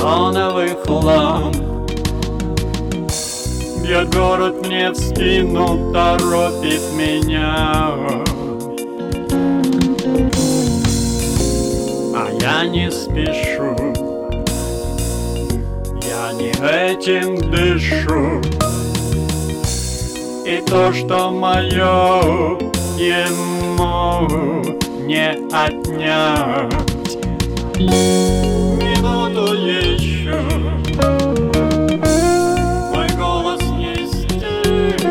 неоновых ламп. Бьет город мне в спину, торопит меня, а я не спешу, я не этим дышу. И то, что мое, ему не отнять. Минуту еще мой голос не стих.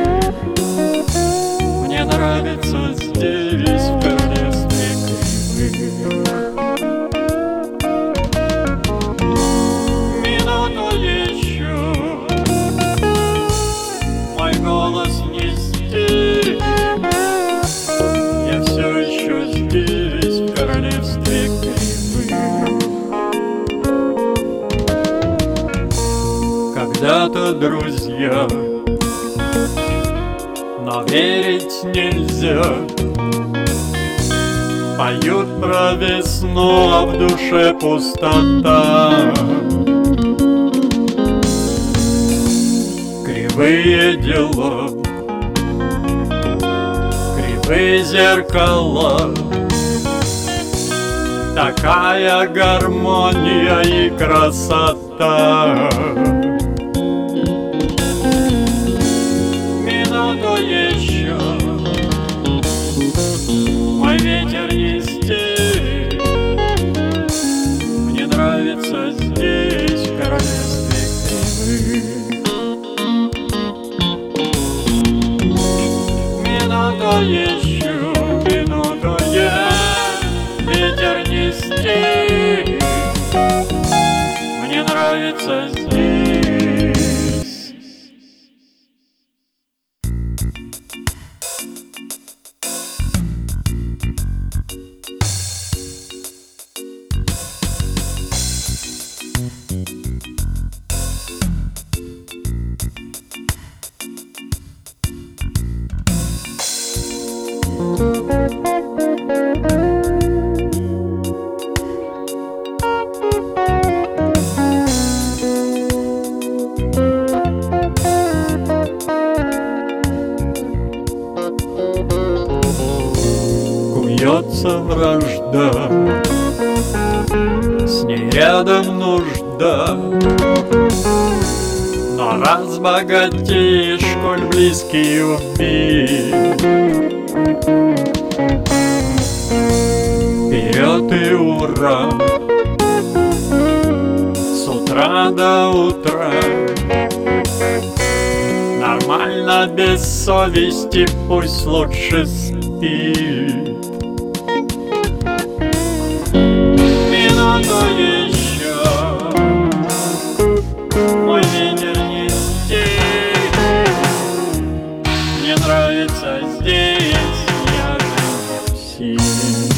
Мне нравится здесь, в королевстве кривых. Минуту еще мой голос не стих. Я все еще здесь, в королевстве кривых. Когда-то друзья, но верить нельзя. Поют про весну, а в душе пустота. Кривые дела, кривые зеркала, такая гармония и красота. Минуту еще мой ветер нести. Мне нравится здесь, в королевстве кривых. Минуту еще, минуту я ветер нести. Мне нравится здесь. Куется вражда, с ней рядом нужда. Но разбогатеешь, коль близкий убит. Вперед и ура, с утра до утра. Нормально, без совести, пусть лучше спит. Минуту еще мой ветер нести. Мне нравится здесь, я же не псих.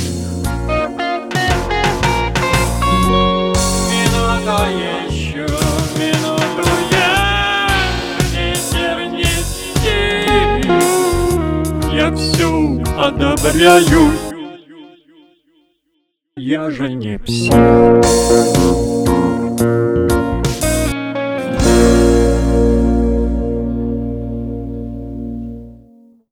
Минуту еще, минуту я ветер нести. Я все одобряю, я же не псих.